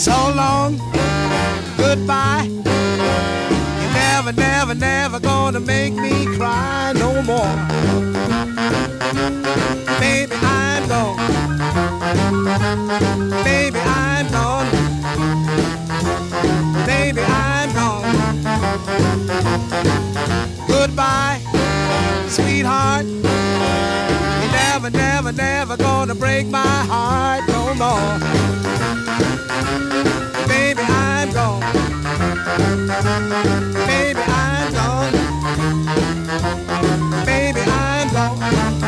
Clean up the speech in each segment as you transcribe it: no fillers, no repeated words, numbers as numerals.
So long, goodbye. You're never, never, never gonna make me cry no more. Baby, I'm gone. Baby, I'm gone. Baby, I'm gone. Goodbye, sweetheart. You're never, never, never gonna break my heart no more. Baby, I'm gone. Baby, I'm gone. Baby, I'm gone.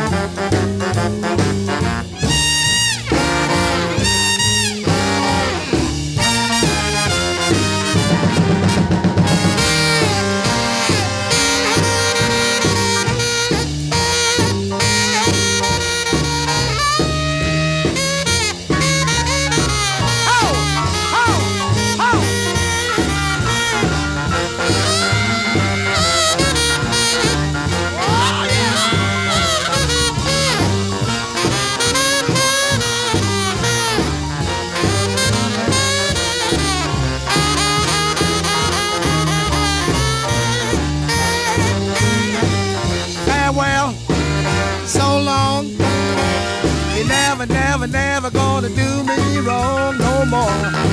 Farewell, so long. You're never, never, never gonna do me wrong no more.